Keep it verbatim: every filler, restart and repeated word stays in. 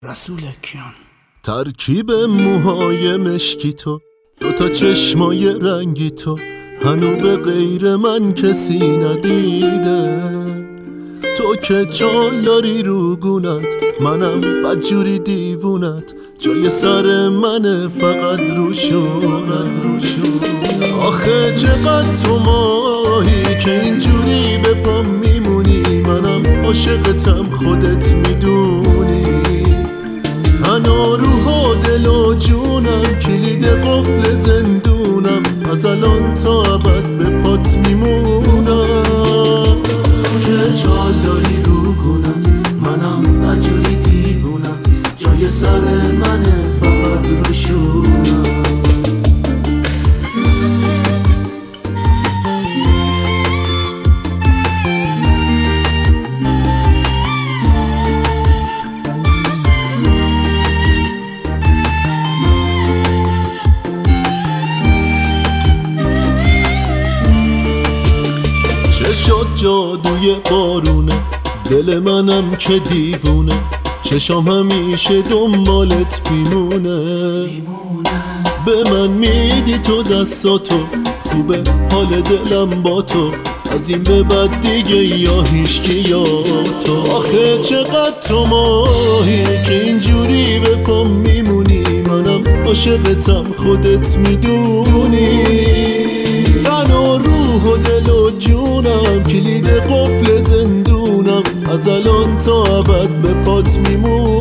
رسول کیان. ترکیب موهای مشکی تو، دوتا چشمای رنگی تو، هنو به غیر من کسی ندیده. تو که جان داری رو گونت، منم بدجوری دیوونت، جای سر منه فقط روشونت روشونت. آخه چقدر تو ماهی که اینجوری به پام میمونی، منم عاشقتم خودت میدونی. تن و روح و دل و جونم، کلید قفل زندونم، از الان تا ابد به پات میمونم. تو که چال داری رو گونت، منم نجوری دیوونت، جای سر منه فقط روشونم. چشات جادوی بارونه، دل منم که دیوونه، چشام همیشه دنبالت میمونه. به من میدی تو دستاتو، خوبه حال دلم با تو، از این به بعد دیگه یا هیچکی یا تو. آخه چقدر تو ماهی که اینجوری به پام میمونی، منم عاشقتم خودت میدونی. تن و روح و دل و جونم، کلید قفل زندونم، از الان تا ابد به پات میمونم.